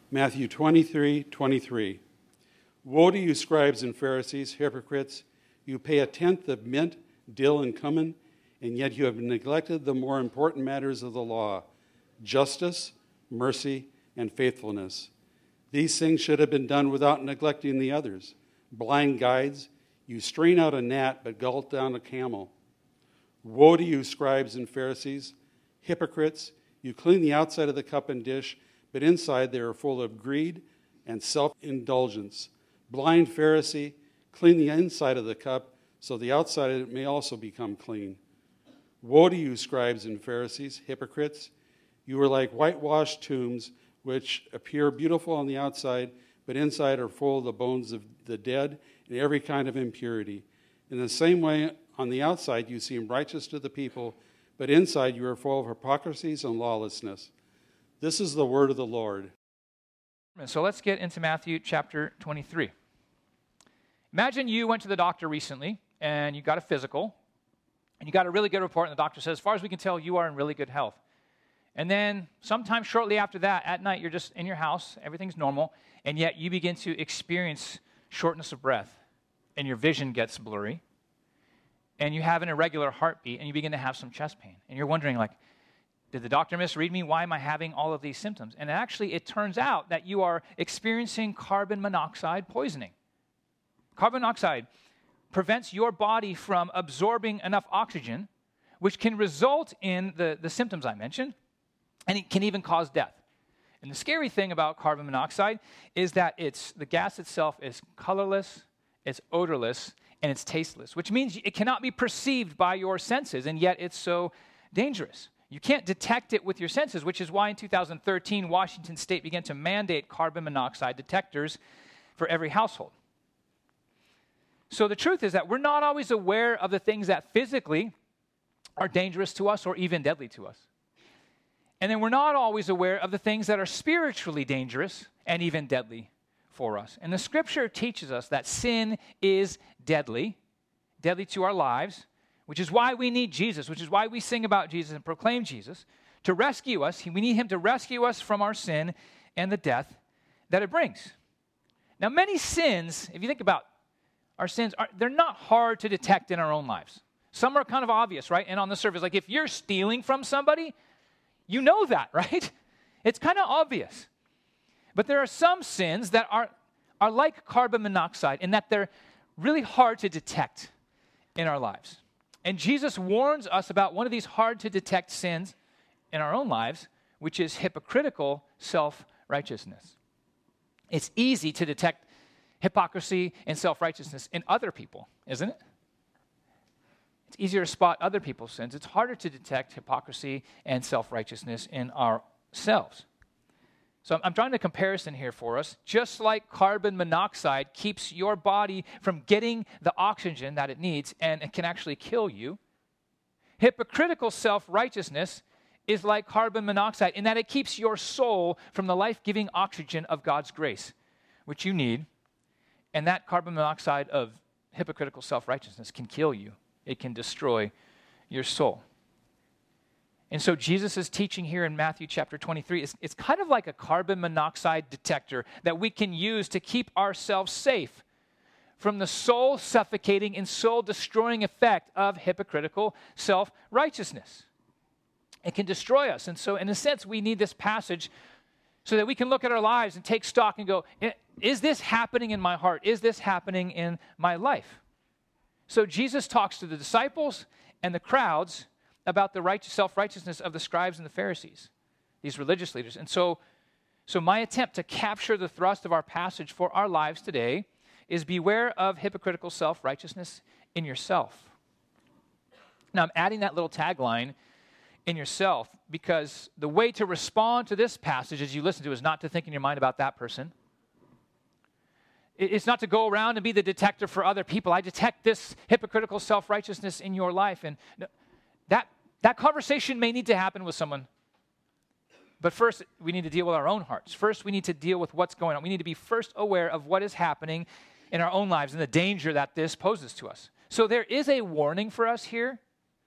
Matthew 23:23. Woe to you, scribes and Pharisees, hypocrites! You pay a tenth of mint, dill, and cumin, and yet you have neglected the more important matters of the law, justice, mercy, and faithfulness. These things should have been done without neglecting the others. Blind guides, you strain out a gnat but gulp down a camel. Woe to you, scribes and Pharisees, hypocrites! You clean the outside of the cup and dish, but inside they are full of greed and self-indulgence. Blind Pharisee, clean the inside of the cup, so the outside of it may also become clean. Woe to you, scribes and Pharisees, hypocrites! You are like whitewashed tombs, which appear beautiful on the outside, but inside are full of the bones of the dead and every kind of impurity. In the same way, on the outside you seem righteous to the people, but inside you are full of hypocrisies and lawlessness. This is the word of the Lord. So let's get into Matthew chapter 23. Imagine you went to the doctor recently and you got a physical and you got a really good report and the doctor says, as far as we can tell, you are in really good health. And then sometime shortly after that, at night, you're just in your house, everything's normal, and yet you begin to experience shortness of breath and your vision gets blurry and you have an irregular heartbeat and you begin to have some chest pain. And you're wondering, like, did the doctor misread me? Why am I having all of these symptoms? And actually, it turns out that you are experiencing carbon monoxide poisoning. Carbon monoxide prevents your body from absorbing enough oxygen, which can result in the symptoms I mentioned, and it can even cause death. And the scary thing about carbon monoxide is that the gas itself is colorless, it's odorless, and it's tasteless, which means it cannot be perceived by your senses, and yet it's so dangerous. You can't detect it with your senses, which is why in 2013, Washington State began to mandate carbon monoxide detectors for every household. So the truth is that we're not always aware of the things that physically are dangerous to us or even deadly to us. And then we're not always aware of the things that are spiritually dangerous and even deadly for us. And the scripture teaches us that sin is deadly to our lives, which is why we need Jesus, which is why we sing about Jesus and proclaim Jesus, to rescue us. We need him to rescue us from our sin and the death that it brings. Now, many sins, if you think about our sins, they're not hard to detect in our own lives. Some are kind of obvious, right? And on the surface, like if you're stealing from somebody, you know that, right? It's kind of obvious. But there are some sins that are like carbon monoxide in that they're really hard to detect in our lives. And Jesus warns us about one of these hard-to-detect sins in our own lives, which is hypocritical self-righteousness. It's easy to detect hypocrisy and self-righteousness in other people, isn't it? It's easier to spot other people's sins. It's harder to detect hypocrisy and self-righteousness in ourselves. So I'm drawing a comparison here for us. Just like carbon monoxide keeps your body from getting the oxygen that it needs and it can actually kill you, hypocritical self-righteousness is like carbon monoxide in that it keeps your soul from the life-giving oxygen of God's grace, which you need. And that carbon monoxide of hypocritical self-righteousness can kill you. It can destroy your soul. And so Jesus' teaching here in Matthew chapter 23, it's kind of like a carbon monoxide detector that we can use to keep ourselves safe from the soul-suffocating and soul-destroying effect of hypocritical self-righteousness. It can destroy us. And so in a sense, we need this passage so that we can look at our lives and take stock and go, is this happening in my heart? Is this happening in my life? So Jesus talks to the disciples and the crowds about the self-righteousness of the scribes and the Pharisees, these religious leaders. And so my attempt to capture the thrust of our passage for our lives today is beware of hypocritical self-righteousness in yourself. Now, I'm adding that little tagline, in yourself, because the way to respond to this passage as you listen to it is not to think in your mind about that person. It's not to go around and be the detective for other people. I detect this hypocritical self-righteousness in your life. And that conversation may need to happen with someone. But first, we need to deal with our own hearts. First, we need to deal with what's going on. We need to be first aware of what is happening in our own lives and the danger that this poses to us. So there is a warning for us here.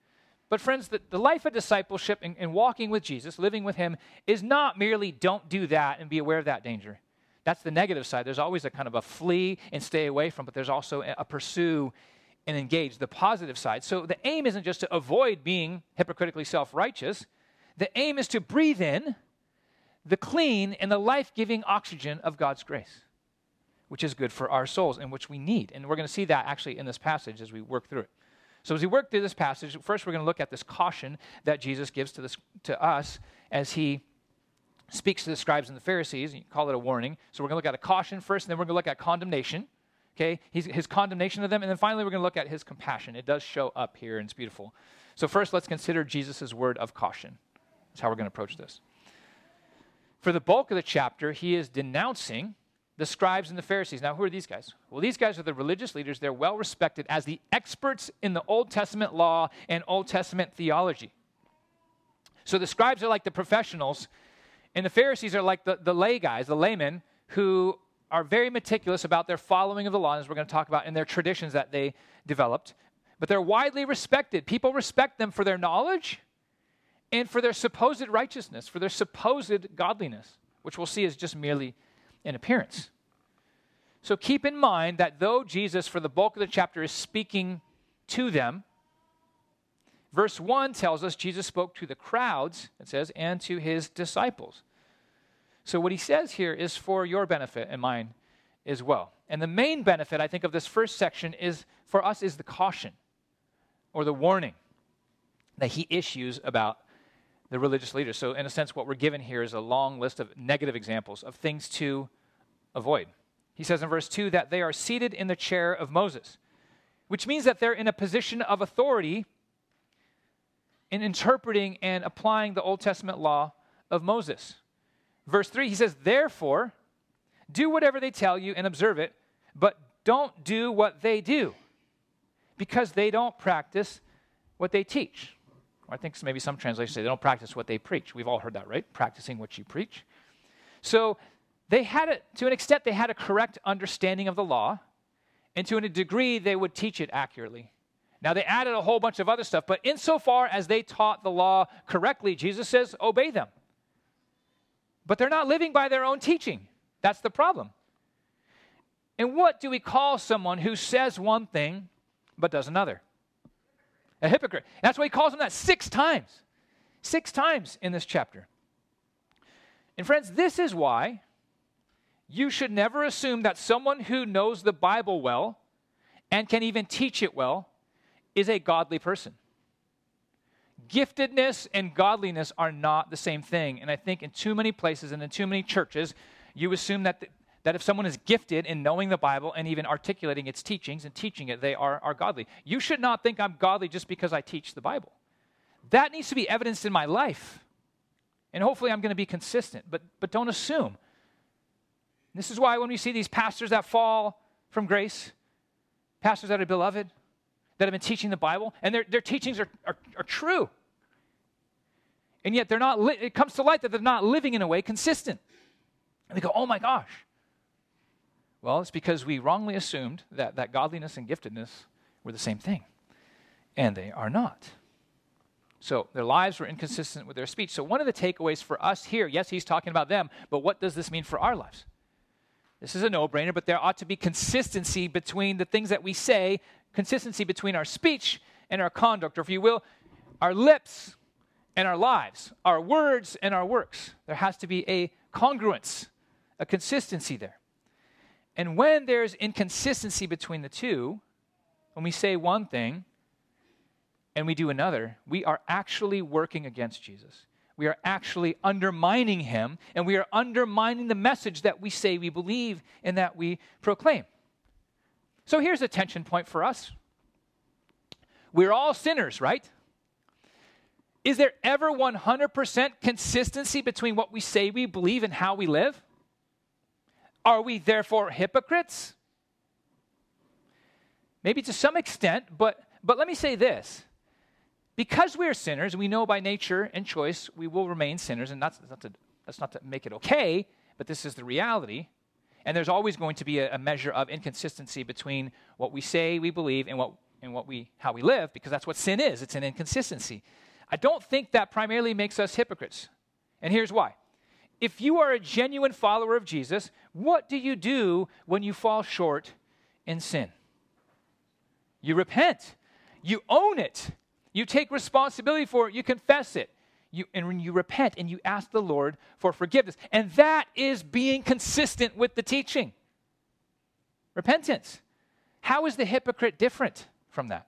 But friends, the life of discipleship and walking with Jesus, living with him, is not merely don't do that and be aware of that danger. That's the negative side. There's always a kind of a flee and stay away from, but there's also a pursue and engage, the positive side. So the aim isn't just to avoid being hypocritically self-righteous. The aim is to breathe in the clean and the life-giving oxygen of God's grace, which is good for our souls and which we need. And we're going to see that actually in this passage as we work through it. So as we work through this passage, first we're going to look at this caution that Jesus gives to us as he speaks to the scribes and the Pharisees. You can call it a warning. So we're going to look at a caution first, and then we're going to look at condemnation. Okay, his condemnation of them, and then finally we're going to look at his compassion. It does show up here, and it's beautiful. So first, let's consider Jesus' word of caution. That's how we're going to approach this. For the bulk of the chapter, he is denouncing the scribes and the Pharisees. Now, who are these guys? Well, these guys are the religious leaders. They're well respected as the experts in the Old Testament law and Old Testament theology. So the scribes are like the professionals, and the Pharisees are like the lay guys, the laymen, who are very meticulous about their following of the law, as we're going to talk about, in their traditions that they developed. But they're widely respected. People respect them for their knowledge and for their supposed righteousness, for their supposed godliness, which we'll see is just merely an appearance. So keep in mind that though Jesus, for the bulk of the chapter, is speaking to them, verse 1 tells us Jesus spoke to the crowds, it says, and to his disciples. So what he says here is for your benefit and mine as well. And the main benefit, I think, of this first section is for us is the caution or the warning that he issues about the religious leaders. So in a sense, what we're given here is a long list of negative examples of things to avoid. He says in verse 2 that they are seated in the chair of Moses, which means that they're in a position of authority in interpreting and applying the Old Testament law of Moses. Verse 3, he says, therefore, do whatever they tell you and observe it, but don't do what they do, because they don't practice what they teach. Or I think maybe some translations say they don't practice what they preach. We've all heard that, right? Practicing what you preach. So they had, to an extent, they had a correct understanding of the law, and to a degree, they would teach it accurately. Now, they added a whole bunch of other stuff, but insofar as they taught the law correctly, Jesus says, obey them. But they're not living by their own teaching. That's the problem. And what do we call someone who says one thing but does another? A hypocrite. That's why he calls them that 6 times. 6 times in this chapter. And friends, this is why you should never assume that someone who knows the Bible well and can even teach it well is a godly person. Giftedness and godliness are not the same thing. And I think in too many places and in too many churches, you assume that if someone is gifted in knowing the Bible and even articulating its teachings and teaching it, they are godly. You should not think I'm godly just because I teach the Bible. That needs to be evidenced in my life. And hopefully I'm going to be consistent, but don't assume. This is why when we see these pastors that fall from grace, pastors that are beloved, that have been teaching the Bible, and their teachings are true. And yet they're not. It comes to light that they're not living in a way consistent. And they go, oh my gosh. Well, it's because we wrongly assumed that godliness and giftedness were the same thing. And they are not. So their lives were inconsistent with their speech. So one of the takeaways for us here, yes, he's talking about them, but what does this mean for our lives? This is a no-brainer, but there ought to be consistency between the things that we say, consistency between our speech and our conduct, or if you will, our lips and our lives, our words and our works. There has to be a congruence, a consistency there. And when there's inconsistency between the two, when we say one thing and we do another, we are actually working against Jesus. We are actually undermining him, and we are undermining the message that we say we believe and that we proclaim. So here's a tension point for us. We're all sinners, right? Is there ever 100% consistency between what we say we believe and how we live? Are we therefore hypocrites? Maybe to some extent, but let me say this. Because we are sinners, we know by nature and choice we will remain sinners, and that's not to make it okay, but this is the reality. And there's always going to be a measure of inconsistency between what we say we believe and what in how we live, because that's what sin is. It's an inconsistency. I don't think that primarily makes us hypocrites. And here's why. If you are a genuine follower of Jesus, what do you do when you fall short in sin? You repent. You own it. You take responsibility for it. You confess it. And when you repent and you ask the Lord for forgiveness. And that is being consistent with the teaching. Repentance. How is the hypocrite different from that?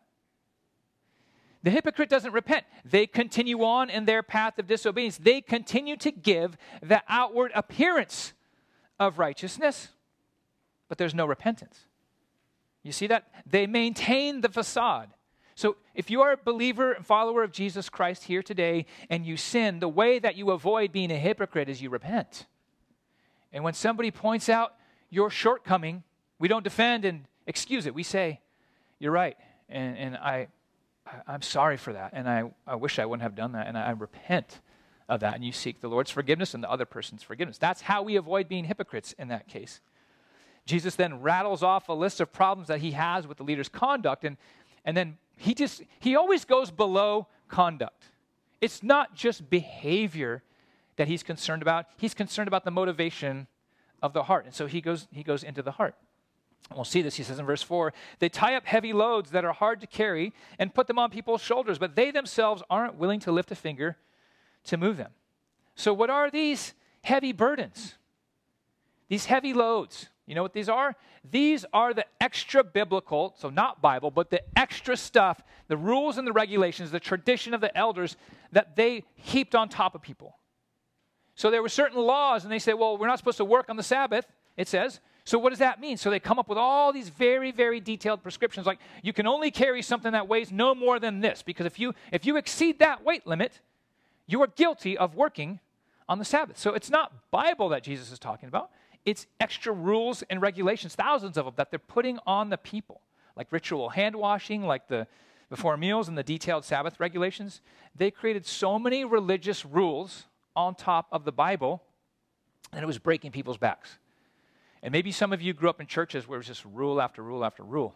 The hypocrite doesn't repent. They continue on in their path of disobedience. They continue to give the outward appearance of righteousness, but there's no repentance. You see that? They maintain the facade. So if you are a believer and follower of Jesus Christ here today and you sin, the way that you avoid being a hypocrite is you repent. And when somebody points out your shortcoming, we don't defend and excuse it. We say, you're right, and I'm sorry for that, and I wish I wouldn't have done that, and I repent of that, and you seek the Lord's forgiveness and the other person's forgiveness. That's how we avoid being hypocrites in that case. Jesus then rattles off a list of problems that he has with the leader's conduct, and then he always goes below conduct. It's not just behavior that he's concerned about. He's concerned about the motivation of the heart, and so he goes into the heart. And we'll see this, he says in verse 4, they tie up heavy loads that are hard to carry and put them on people's shoulders, but they themselves aren't willing to lift a finger to move them. So what are these heavy burdens? These heavy loads. You know what these are? These are the extra biblical, so not Bible, but the extra stuff, the rules and the regulations, the tradition of the elders that they heaped on top of people. So there were certain laws, and they say, well, we're not supposed to work on the Sabbath, it says. So what does that mean? So they come up with all these very, very detailed prescriptions, like you can only carry something that weighs no more than this, because if you exceed that weight limit, you are guilty of working on the Sabbath. So it's not Bible that Jesus is talking about. It's extra rules and regulations, thousands of them, that they're putting on the people, like ritual hand washing, like the before meals and the detailed Sabbath regulations. They created so many religious rules on top of the Bible that it was breaking people's backs. And maybe some of you grew up in churches where it was just rule after rule after rule,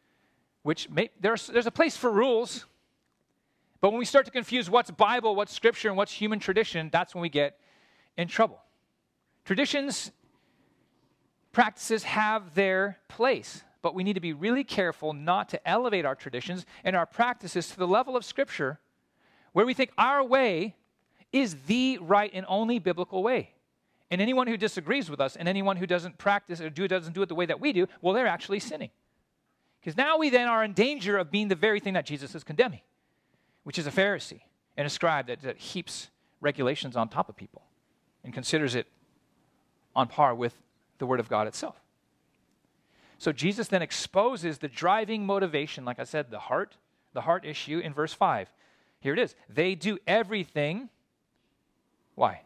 there's a place for rules, but when we start to confuse what's Bible, what's Scripture, and what's human tradition, that's when we get in trouble. Traditions, practices have their place, but we need to be really careful not to elevate our traditions and our practices to the level of Scripture where we think our way is the right and only biblical way. And anyone who disagrees with us and anyone who doesn't practice or doesn't do it the way that we do, well, they're actually sinning. Because now we then are in danger of being the very thing that Jesus is condemning, which is a Pharisee and a scribe that heaps regulations on top of people and considers it on par with the Word of God itself. So Jesus then exposes the driving motivation, like I said, the heart issue in verse 5. Here it is. They do everything. Why?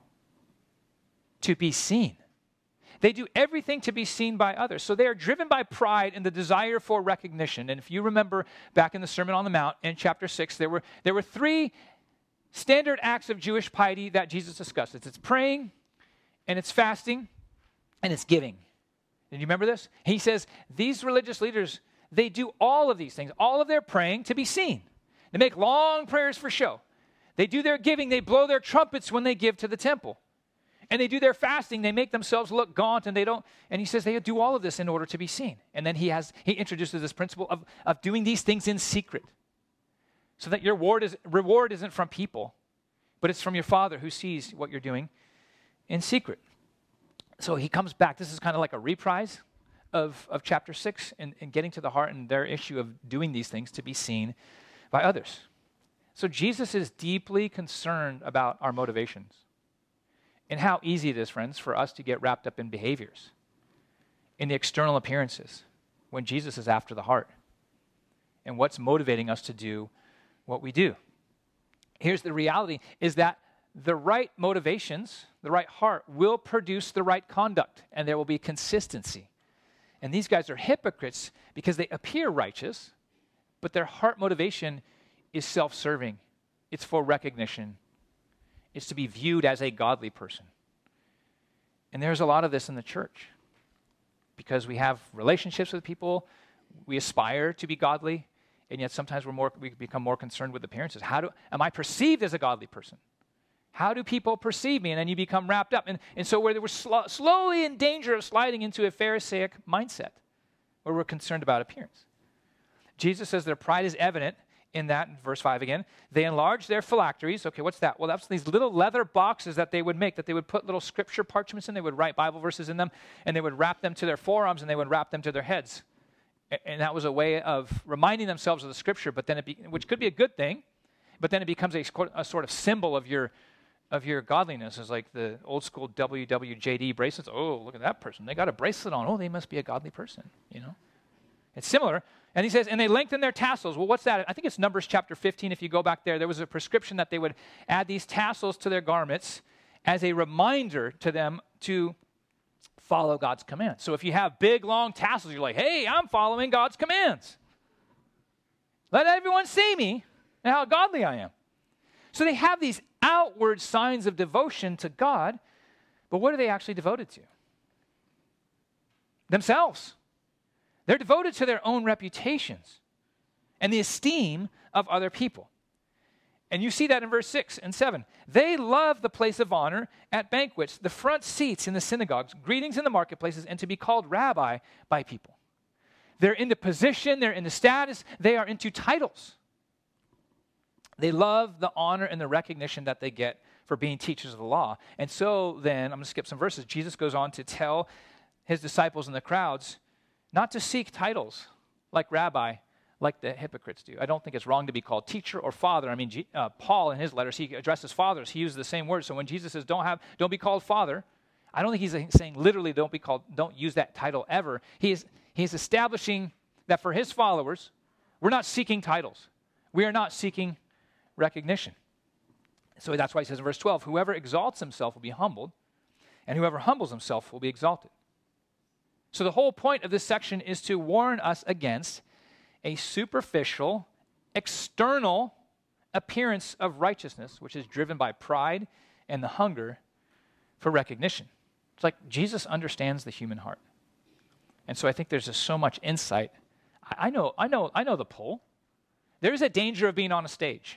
To be seen. They do everything to be seen by others. So they are driven by pride and the desire for recognition. And if you remember back in the Sermon on the Mount in chapter 6, there were three standard acts of Jewish piety that Jesus discussed. It's praying, and it's fasting, and it's giving. Did you remember this? He says these religious leaders, they do all of these things, all of their praying to be seen. They make long prayers for show. They do their giving. They blow their trumpets when they give to the temple. And they do their fasting. They make themselves look gaunt, and they don't. And he says they do all of this in order to be seen. And then he introduces this principle of doing these things in secret, so that your reward isn't from people, but it's from your Father who sees what you're doing in secret. So he comes back. This is kind of like a reprise of chapter 6 and getting to the heart and their issue of doing these things to be seen by others. So Jesus is deeply concerned about our motivations and how easy it is, friends, for us to get wrapped up in behaviors, in the external appearances, when Jesus is after the heart and what's motivating us to do what we do. Here's the reality, is that the right motivations, the right heart, will produce the right conduct, and there will be consistency. And these guys are hypocrites because they appear righteous, but their heart motivation is self-serving. It's for recognition. It's to be viewed as a godly person. And there's a lot of this in the church because we have relationships with people. We aspire to be godly. and yet sometimes we become more concerned with appearances. Am I perceived as a godly person? How do people perceive me? And then you become wrapped up. And so we're slowly in danger of sliding into a Pharisaic mindset where we're concerned about appearance. Jesus says their pride is evident in that, in verse 5 again. They enlarge their phylacteries. Okay, what's that? Well, that's these little leather boxes that they would make, that they would put little scripture parchments in. They would write Bible verses in them, and they would wrap them to their forearms, and they would wrap them to their heads. And that was a way of reminding themselves of the scripture, but then which could be a good thing, but then it becomes a sort of symbol of your godliness. Is like the old school WWJD bracelets. Oh, look at that person. They got a bracelet on. Oh, they must be a godly person, you know. It's similar. And he says, and they lengthen their tassels. Well, what's that? I think it's Numbers chapter 15. If you go back there was a prescription that they would add these tassels to their garments as a reminder to them to follow God's commands. So if you have big, long tassels, you're like, hey, I'm following God's commands. Let everyone see me and how godly I am. So they have these outward signs of devotion to God, but what are they actually devoted to? Themselves. They're devoted to their own reputations and the esteem of other people. And you see that in verse 6 and 7. They love the place of honor at banquets, the front seats in the synagogues, greetings in the marketplaces, and to be called rabbi by people. They're into position, they're into status, they are into titles. They love the honor and the recognition that they get for being teachers of the law. And so then, I'm going to skip some verses. Jesus goes on to tell his disciples and the crowds not to seek titles like rabbi, like the hypocrites do. I don't think it's wrong to be called teacher or father. I mean, Paul in his letters, he addresses fathers. He uses the same word. So when Jesus says don't be called father, I don't think he's saying literally don't use that title ever. He's establishing that for his followers, we're not seeking titles. We are not seeking recognition. So that's why he says in verse 12, whoever exalts himself will be humbled, and whoever humbles himself will be exalted. So the whole point of this section is to warn us against a superficial, external appearance of righteousness, which is driven by pride and the hunger for recognition. It's like Jesus understands the human heart. And so I think there's just so much insight. I know the pull. There's a danger of being on a stage.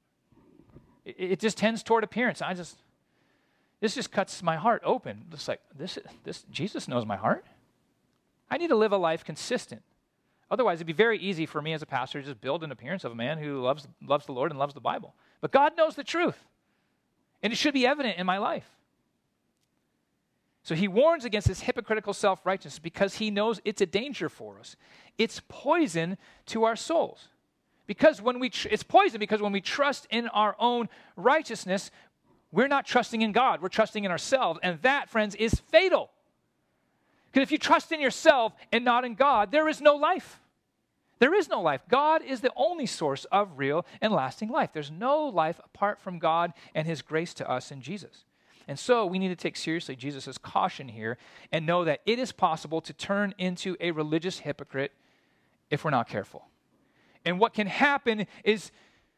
It just tends toward appearance. This just cuts my heart open. It's like, this Jesus knows my heart. I need to live a life consistent. Otherwise, it'd be very easy for me as a pastor to just build an appearance of a man who loves the Lord and loves the Bible. But God knows the truth, and it should be evident in my life. So he warns against this hypocritical self-righteousness because he knows it's a danger for us. It's poison to our souls. It's poison because when we trust in our own righteousness, we're not trusting in God. We're trusting in ourselves, and that, friends, is fatal. Because if you trust in yourself and not in God, there is no life. There is no life. God is the only source of real and lasting life. There's no life apart from God and his grace to us in Jesus. And so we need to take seriously Jesus' caution here and know that it is possible to turn into a religious hypocrite if we're not careful. And what can happen is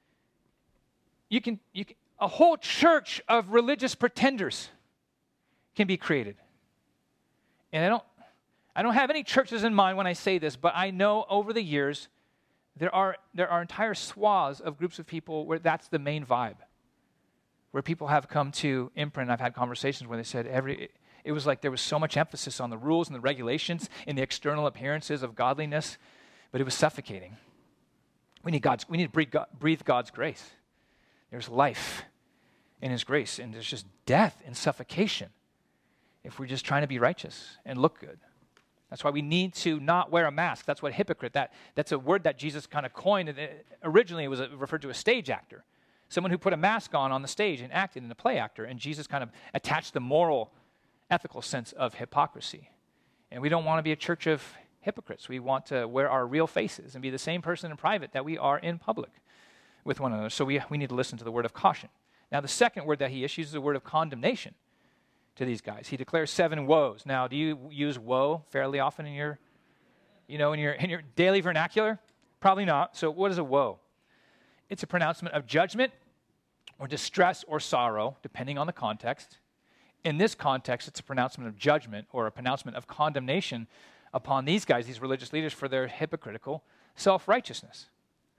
a whole church of religious pretenders can be created. And I don't have any churches in mind when I say this, but I know over the years there are entire swaths of groups of people where that's the main vibe. Where people have come to Imprint, I've had conversations where they said it was like there was so much emphasis on the rules and the regulations and the external appearances of godliness, but it was suffocating. We need to breathe God's grace. There's life in his grace, and there's just death and suffocation if we're just trying to be righteous and look good. That's why we need to not wear a mask. That's what hypocrite, that's a word that Jesus kind of coined. Originally, it was referred to a stage actor, someone who put a mask on the stage and acted in a play actor, and Jesus kind of attached the moral, ethical sense of hypocrisy. And we don't want to be a church of hypocrites. We want to wear our real faces and be the same person in private that we are in public with one another. So we need to listen to the word of caution. Now, the second word that he issues is the word of condemnation to these guys. He declares 7 woes. Now, do you use woe fairly often in your daily vernacular? Probably not. So what is a woe? It's a pronouncement of judgment or distress or sorrow, depending on the context. In this context, it's a pronouncement of judgment or a pronouncement of condemnation upon these guys, these religious leaders, for their hypocritical self-righteousness.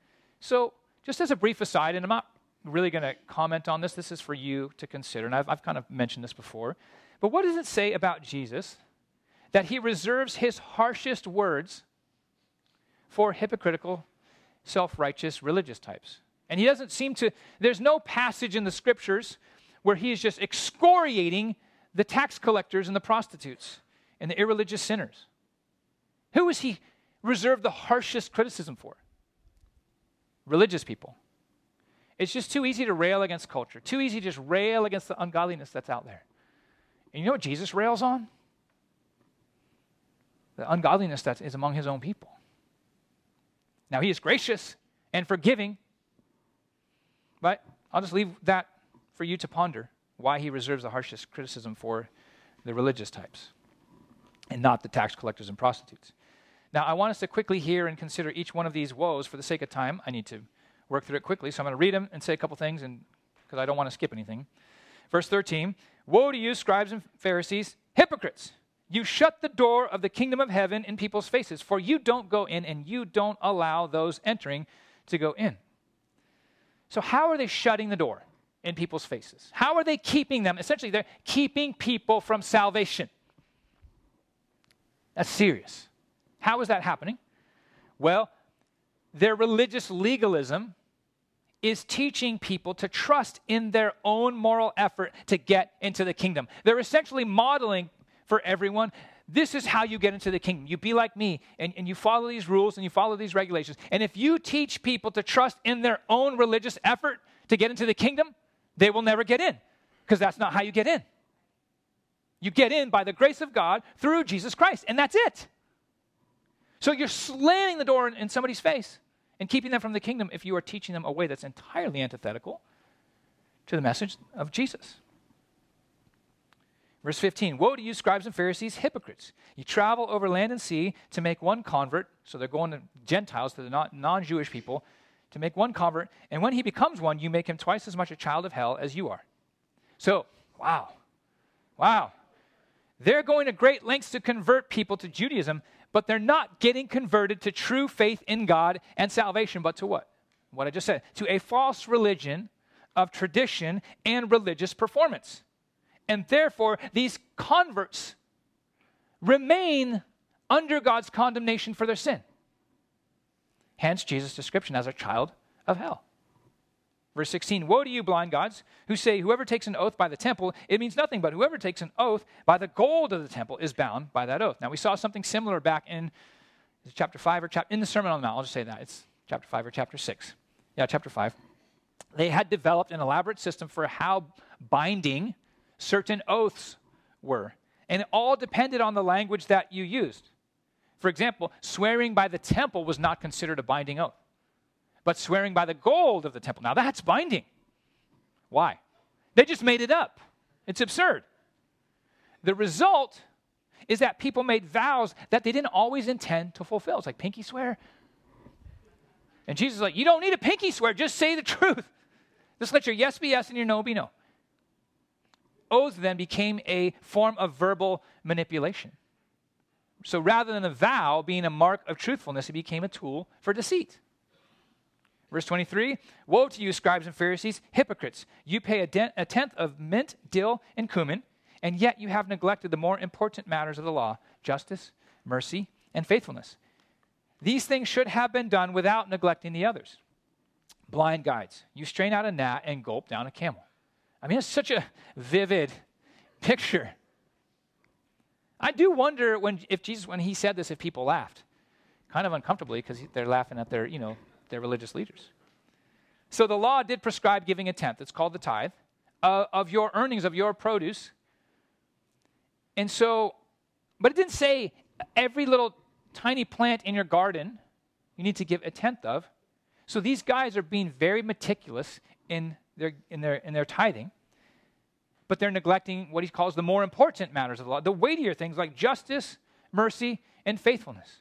So just as a brief aside, and I'm not really going to comment on this. This is for you to consider, and I've kind of mentioned this before. But what does it say about Jesus that he reserves his harshest words for hypocritical, self-righteous religious types? And he doesn't seem to, there's no passage in the scriptures where he is just excoriating the tax collectors and the prostitutes and the irreligious sinners. Who is he reserved the harshest criticism for? Religious people. It's just too easy to rail against culture, too easy to just rail against the ungodliness that's out there. And you know what Jesus rails on? The ungodliness that is among his own people. Now, he is gracious and forgiving, but I'll just leave that for you to ponder, why he reserves the harshest criticism for the religious types and not the tax collectors and prostitutes. Now, I want us to quickly hear and consider each one of these woes. For the sake of time, I need to work through it quickly, so I'm going to read them and say a couple things because I don't want to skip anything. Verse 13, woe to you, scribes and Pharisees, hypocrites! You shut the door of the kingdom of heaven in people's faces, for you don't go in and you don't allow those entering to go in. So how are they shutting the door in people's faces? How are they keeping them? Essentially, they're keeping people from salvation. That's serious. How is that happening? Well, their religious legalism is teaching people to trust in their own moral effort to get into the kingdom. They're essentially modeling for everyone, this is how you get into the kingdom. You be like me, and you follow these rules and you follow these regulations. And if you teach people to trust in their own religious effort to get into the kingdom, they will never get in, because that's not how you get in. You get in by the grace of God through Jesus Christ, and that's it. So you're slamming the door in somebody's face and keeping them from the kingdom if you are teaching them a way that's entirely antithetical to the message of Jesus. Verse 15, woe to you, scribes and Pharisees, hypocrites! You travel over land and sea to make one convert, so they're going to Gentiles, to the non-Jewish people, to make one convert, and when he becomes one, you make him twice as much a child of hell as you are. So, wow. They're going to great lengths to convert people to Judaism, but they're not getting converted to true faith in God and salvation, but to what? What I just said, to a false religion of tradition and religious performance. And therefore, these converts remain under God's condemnation for their sin. Hence, Jesus' description as a child of hell. Verse 16, woe to you, blind gods, who say, whoever takes an oath by the temple, it means nothing, but whoever takes an oath by the gold of the temple is bound by that oath. Now, we saw something similar back in chapter 5 or in the Sermon on the Mount. I'll just say that. It's chapter 5 or chapter 6. Yeah, chapter 5. They had developed an elaborate system for how binding certain oaths were. And it all depended on the language that you used. For example, swearing by the temple was not considered a binding oath. But swearing by the gold of the temple, now that's binding. Why? They just made it up. It's absurd. The result is that people made vows that they didn't always intend to fulfill. It's like pinky swear. And Jesus is like, you don't need a pinky swear, just say the truth. Just let your yes be yes and your no be no. Oaths then became a form of verbal manipulation. So rather than a vow being a mark of truthfulness, it became a tool for deceit. Verse 23, woe to you, scribes and Pharisees, hypocrites! You pay a tenth of mint, dill, and cumin, and yet you have neglected the more important matters of the law, justice, mercy, and faithfulness. These things should have been done without neglecting the others. Blind guides, you strain out a gnat and gulp down a camel. I mean, it's such a vivid picture. I do wonder if Jesus, when he said this, if people laughed, kind of uncomfortably, because they're laughing at their religious leaders. So the law did prescribe giving a tenth. It's called the tithe of your earnings, of your produce. And so, but it didn't say every little tiny plant in your garden you need to give a tenth of. So these guys are being very meticulous in their tithing, but they're neglecting what he calls the more important matters of the law, the weightier things like justice, mercy, and faithfulness.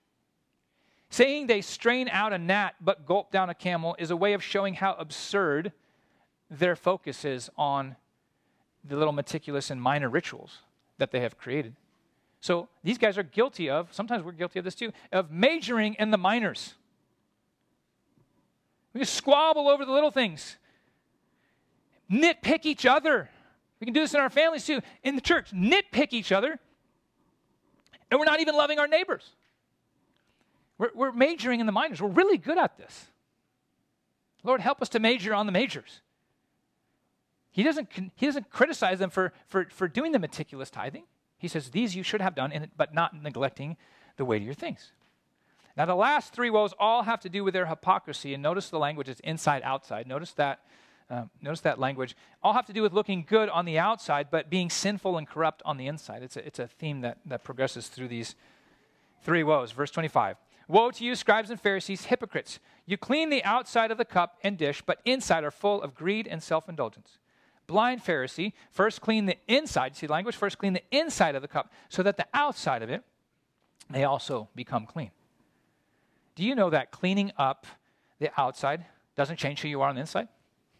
Saying they strain out a gnat but gulp down a camel is a way of showing how absurd their focus is on the little meticulous and minor rituals that they have created. So these guys are guilty of, sometimes we're guilty of this too, of majoring in the minors. We can squabble over the little things. Nitpick each other. We can do this in our families too. In the church, nitpick each other. And we're not even loving our neighbors. We're majoring in the minors. We're really good at this. Lord, help us to major on the majors. He doesn't criticize them for doing the meticulous tithing. He says, these you should have done, but not neglecting the weightier things. Now, the last three woes all have to do with their hypocrisy. And notice the language is inside, outside. Notice that language. All have to do with looking good on the outside, but being sinful and corrupt on the inside. It's a theme that progresses through these three woes. Verse 25. Woe to you, scribes and Pharisees, hypocrites! You clean the outside of the cup and dish, but inside are full of greed and self-indulgence. Blind Pharisee, first clean the inside, see language? First clean the inside of the cup, so that the outside of it may also become clean. Do you know that cleaning up the outside doesn't change who you are on the inside?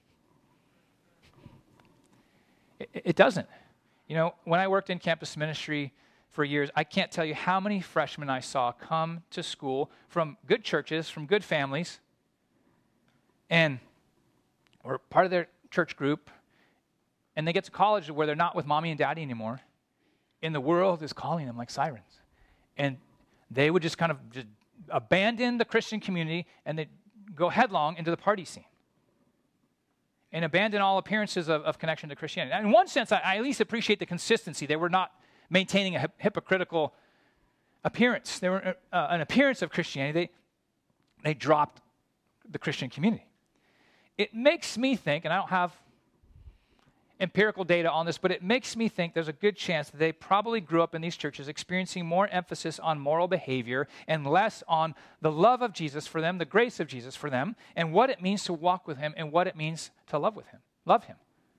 It doesn't. You know, when I worked in campus ministry for years, I can't tell you how many freshmen I saw come to school from good churches, from good families, and were part of their church group, and they get to college where they're not with mommy and daddy anymore, and the world is calling them like sirens. And they would just kind of just abandon the Christian community, and they'd go headlong into the party scene and abandon all appearances of connection to Christianity. And in one sense, I at least appreciate the consistency. They were not maintaining a hypocritical appearance. They were an appearance of Christianity. They dropped the Christian community. It makes me think, and I don't have empirical data on this, but it makes me think there's a good chance that they probably grew up in these churches experiencing more emphasis on moral behavior and less on the love of Jesus for them, the grace of Jesus for them, and what it means to walk with him and what it means to love him.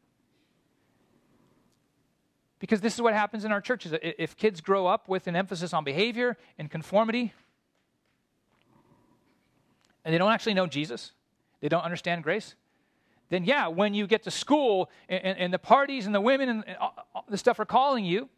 Because this is what happens in our churches. If kids grow up with an emphasis on behavior and conformity, and they don't actually know Jesus, they don't understand grace, then yeah, when you get to school and the parties and the women and all the stuff are calling you,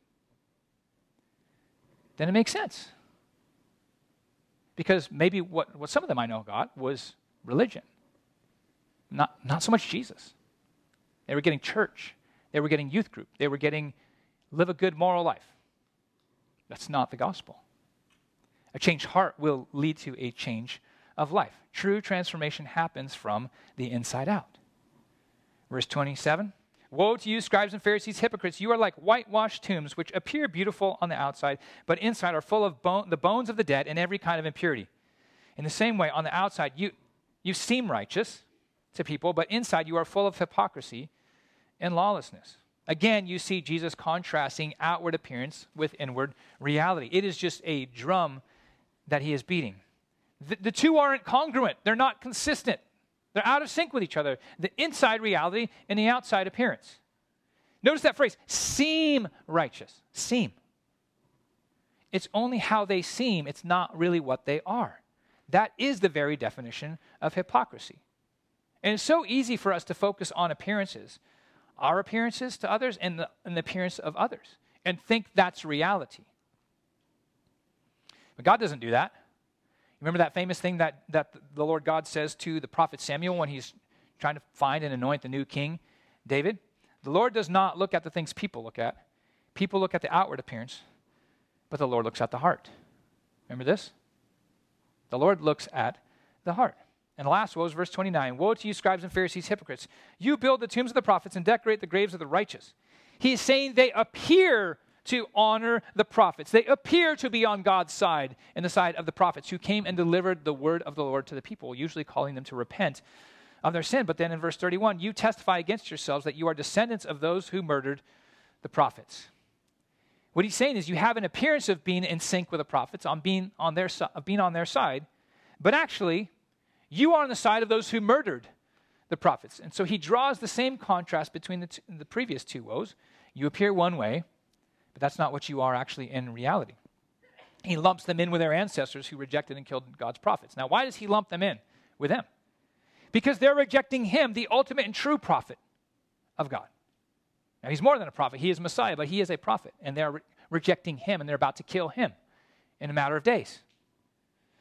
then it makes sense. Because maybe what some of them I know got was religion, not so much Jesus. They were getting church. They were getting youth group. They were getting live a good moral life. That's not the gospel. A changed heart will lead to a change of life. True transformation happens from the inside out. Verse 27, woe to you, scribes and Pharisees, hypocrites! You are like whitewashed tombs, which appear beautiful on the outside, but inside are full of the bones of the dead and every kind of impurity. In the same way, on the outside, you seem righteous to people, but inside you are full of hypocrisy and lawlessness. Again, you see Jesus contrasting outward appearance with inward reality. It is just a drum that he is beating. The two aren't congruent. They're not consistent. They're out of sync with each other. The inside reality and the outside appearance. Notice that phrase, seem righteous. Seem. It's only how they seem. It's not really what they are. That is the very definition of hypocrisy. And it's so easy for us to focus on appearances, our appearances to others and the appearance of others, and think that's reality. But God doesn't do that. Remember that famous thing that the Lord God says to the prophet Samuel when he's trying to find and anoint the new king, David? The Lord does not look at the things people look at. People look at the outward appearance, but the Lord looks at the heart. Remember this? The Lord looks at the heart. And the last woe is verse 29. Woe to you, scribes and Pharisees, hypocrites! You build the tombs of the prophets and decorate the graves of the righteous. He is saying they appear to honor the prophets. They appear to be on God's side and the side of the prophets who came and delivered the word of the Lord to the people, usually calling them to repent of their sin. But then in verse 31, you testify against yourselves that you are descendants of those who murdered the prophets. What he's saying is you have an appearance of being in sync with the prophets, of being on their side, but actually you are on the side of those who murdered the prophets. And so he draws the same contrast between the previous two woes. You appear one way, but that's not what you are actually in reality. He lumps them in with their ancestors who rejected and killed God's prophets. Now, why does he lump them in with them? Because they're rejecting him, the ultimate and true prophet of God. Now, he's more than a prophet. He is Messiah, but he is a prophet. And they're rejecting him, and they're about to kill him in a matter of days.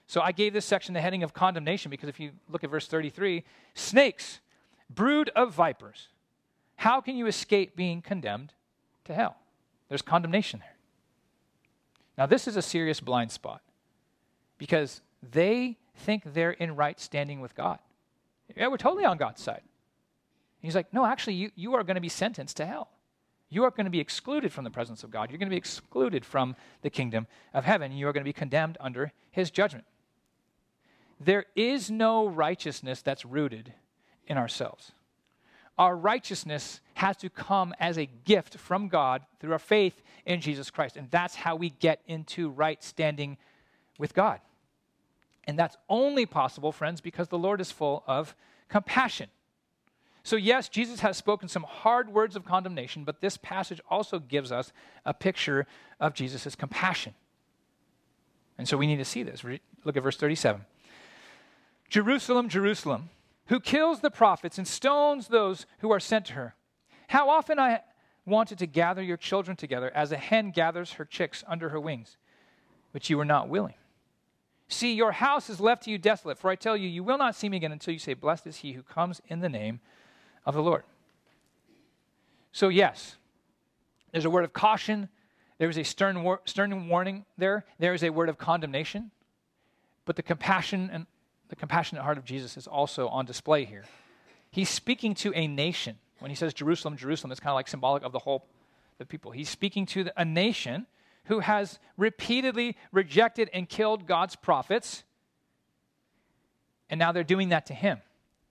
So I gave this section the heading of condemnation because if you look at verse 33, snakes, brood of vipers, how can you escape being condemned to hell? There's condemnation there. Now this is a serious blind spot because they think they're in right standing with God. Yeah, we're totally on God's side. He's like, no, actually, you are going to be sentenced to hell. You are going to be excluded from the presence of God. You're going to be excluded from the kingdom of heaven. You are going to be condemned under his judgment. There is no righteousness that's rooted in ourselves. Our righteousness has to come as a gift from God through our faith in Jesus Christ. And that's how we get into right standing with God. And that's only possible, friends, because the Lord is full of compassion. So yes, Jesus has spoken some hard words of condemnation, but this passage also gives us a picture of Jesus' compassion. And so we need to see this. Look at verse 37. Jerusalem, Jerusalem, who kills the prophets and stones those who are sent to her. How often I wanted to gather your children together as a hen gathers her chicks under her wings, but you were not willing. See, your house is left to you desolate, for I tell you, you will not see me again until you say, blessed is he who comes in the name of the Lord. So yes, there's a word of caution. There is a stern warning there. There is a word of condemnation. But the compassion and the compassionate heart of Jesus is also on display here. He's speaking to a nation. When he says Jerusalem, Jerusalem, it's kind of like symbolic of the people. He's speaking to a nation who has repeatedly rejected and killed God's prophets, and now they're doing that to him.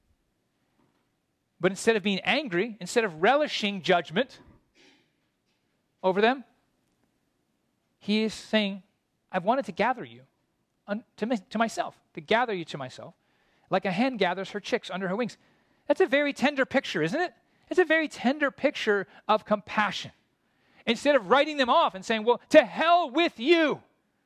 But instead of being angry, instead of relishing judgment over them, he is saying, I've wanted to gather you to myself, to gather you to myself, like a hen gathers her chicks under her wings. That's a very tender picture, isn't it? It's a very tender picture of compassion. Instead of writing them off and saying, well, to hell with you.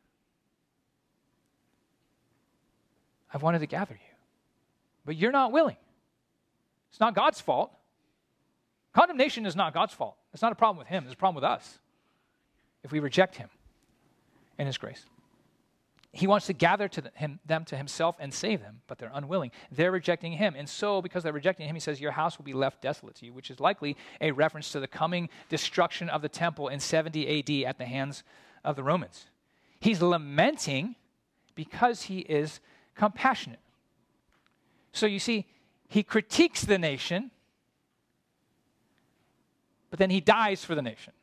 I've wanted to gather you, but you're not willing. It's not God's fault. Condemnation is not God's fault. It's not a problem with him. It's a problem with us if we reject him and his grace. He wants to gather them to himself and save them, but they're unwilling. They're rejecting him. And so, because they're rejecting him, he says, your house will be left desolate to you, which is likely a reference to the coming destruction of the temple in 70 AD at the hands of the Romans. He's lamenting because he is compassionate. So you see, he critiques the nation, but then he dies for the nation.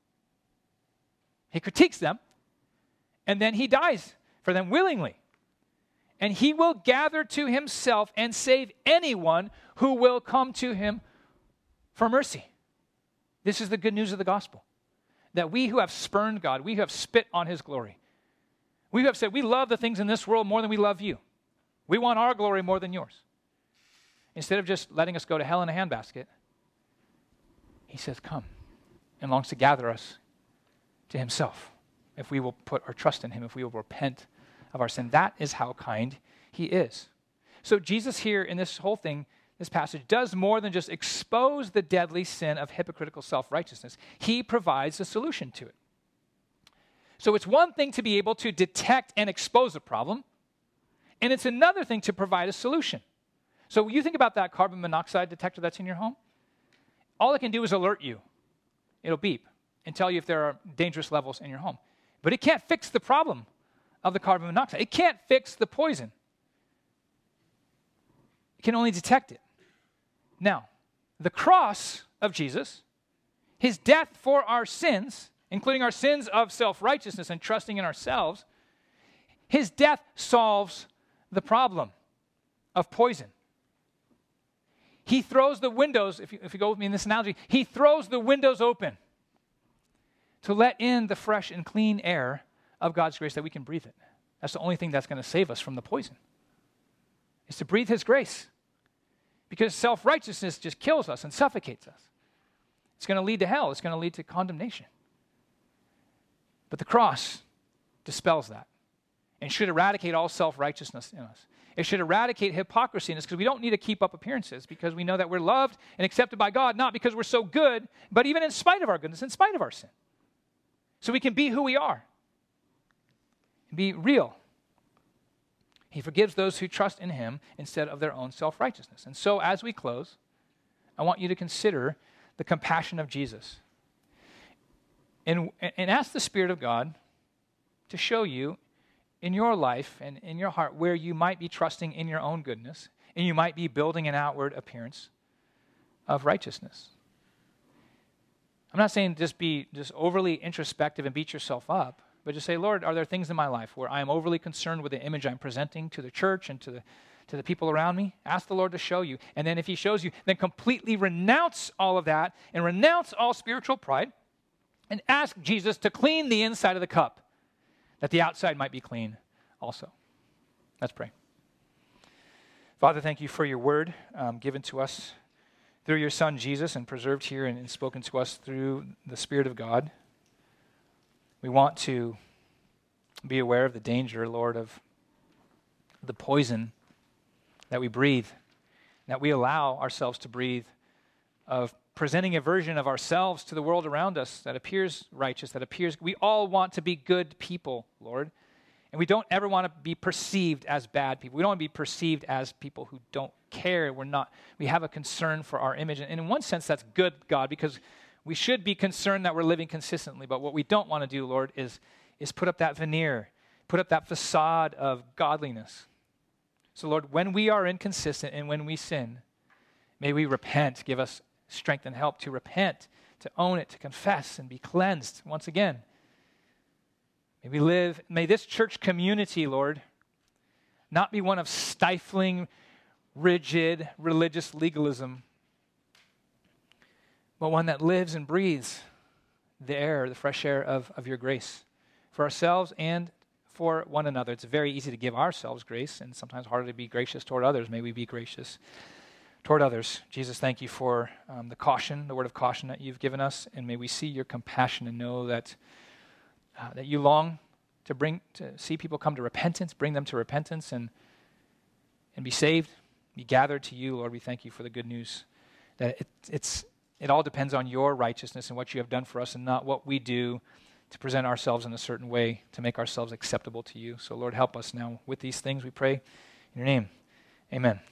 He critiques them, and then he dies for them willingly. And he will gather to himself and save anyone who will come to him for mercy. This is the good news of the gospel. That we who have spurned God, we who have spit on his glory, we who have said we love the things in this world more than we love you. We want our glory more than yours. Instead of just letting us go to hell in a handbasket, he says, come, and longs to gather us to himself. If we will put our trust in him, if we will repent of our sin. That is how kind he is. So Jesus here in this whole thing, this passage, does more than just expose the deadly sin of hypocritical self-righteousness. He provides a solution to it. So it's one thing to be able to detect and expose a problem, and it's another thing to provide a solution. So you think about that carbon monoxide detector that's in your home. All it can do is alert you. It'll beep and tell you if there are dangerous levels in your home. But it can't fix the problem of the carbon monoxide. It can't fix the poison. It can only detect it. Now, the cross of Jesus, his death for our sins, including our sins of self-righteousness and trusting in ourselves, his death solves the problem of poison. He throws the windows, if you go with me in this analogy, he throws the windows open to let in the fresh and clean air of God's grace that we can breathe it. That's the only thing that's going to save us from the poison, is to breathe his grace. Because self-righteousness just kills us and suffocates us. It's going to lead to hell. It's going to lead to condemnation. But the cross dispels that and should eradicate all self-righteousness in us. It should eradicate hypocrisy in us because we don't need to keep up appearances because we know that we're loved and accepted by God, not because we're so good, but even in spite of our goodness, in spite of our sin. So we can be who we are and be real. He forgives those who trust in him instead of their own self-righteousness. And so as we close, I want you to consider the compassion of Jesus. And ask the Spirit of God to show you in your life and in your heart where you might be trusting in your own goodness and you might be building an outward appearance of righteousness. I'm not saying be overly introspective and beat yourself up, but just say, Lord, are there things in my life where I am overly concerned with the image I'm presenting to the church and to the people around me? Ask the Lord to show you. And then if he shows you, then completely renounce all of that and renounce all spiritual pride and ask Jesus to clean the inside of the cup, that the outside might be clean also. Let's pray. Father, thank you for your word given to us through your Son, Jesus, and preserved here and spoken to us through the Spirit of God. We want to be aware of the danger, Lord, of the poison that we breathe, that we allow ourselves to breathe, of presenting a version of ourselves to the world around us that appears righteous, we all want to be good people, Lord. And we don't ever want to be perceived as bad people. We don't want to be perceived as people who don't care. We have a concern for our image. And in one sense, that's good, God, because we should be concerned that we're living consistently. But what we don't want to do, Lord, is put up that veneer, put up that facade of godliness. So, Lord, when we are inconsistent and when we sin, may we repent. Give us strength and help to repent, to own it, to confess and be cleansed once again. May this church community, Lord, not be one of stifling, rigid, religious legalism, but one that lives and breathes the fresh air of your grace for ourselves and for one another. It's very easy to give ourselves grace and sometimes harder to be gracious toward others. May we be gracious toward others. Jesus, thank you for the word of caution that you've given us, and may we see your compassion and know that you long to see people come to repentance, bring them to repentance and be saved, be gathered to you. Lord, we thank you for the good news that it all depends on your righteousness and what you have done for us and not what we do to present ourselves in a certain way to make ourselves acceptable to you. So Lord, help us now with these things, we pray in your name. Amen.